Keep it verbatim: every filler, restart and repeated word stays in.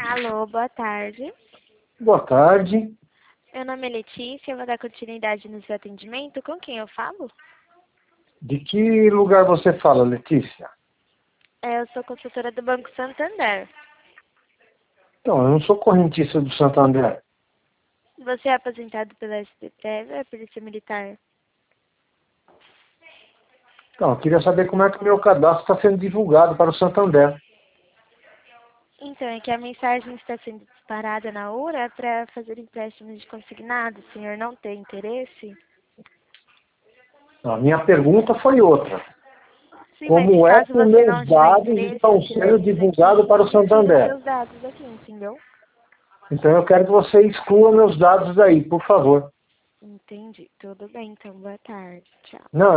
Alô, boa tarde. Boa tarde. Meu nome é Letícia, eu vou dar continuidade no seu atendimento. Com quem eu falo? De que lugar você fala, Letícia? É, eu sou consultora do Banco Santander. Então, eu não sou correntista do Santander. Você é aposentado pela S P T, a Polícia Militar? Então, eu queria saber como é que o meu cadastro está sendo divulgado para o Santander. Então, é que a mensagem está sendo disparada na URA para fazer empréstimos de consignado. O senhor não tem interesse? A minha pergunta foi outra. Sim, mas Como é caso que os você não meus tiver dados interesse, estão eu tiro sendo eles divulgados aqui. para o Eu tiro os Santander? seus dados aqui, entendeu? Então, eu quero que você exclua meus dados daí, por favor. Entendi. Tudo bem, então. Boa tarde. Tchau. Não,